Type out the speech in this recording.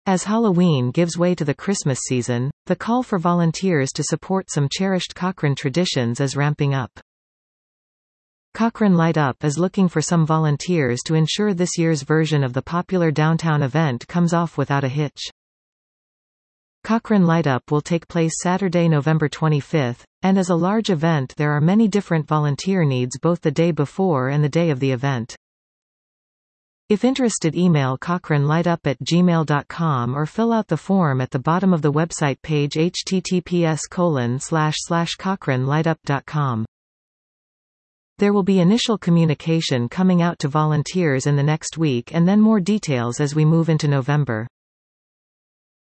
As Halloween gives way to the Christmas season, the call for volunteers to support some cherished Cochrane traditions is ramping up. Cochrane Light Up is looking for some volunteers to ensure this year's version of the popular downtown event comes off without a hitch. Cochrane Light Up will take place Saturday, November 25, and as a large event there are many different volunteer needs both the day before and the day of the event. If interested, email cochraneligutup@gmail.com or fill out the form at the bottom of the website page https://cochraneligutup.com. There will be initial communication coming out to volunteers in the next week and then more details as we move into November.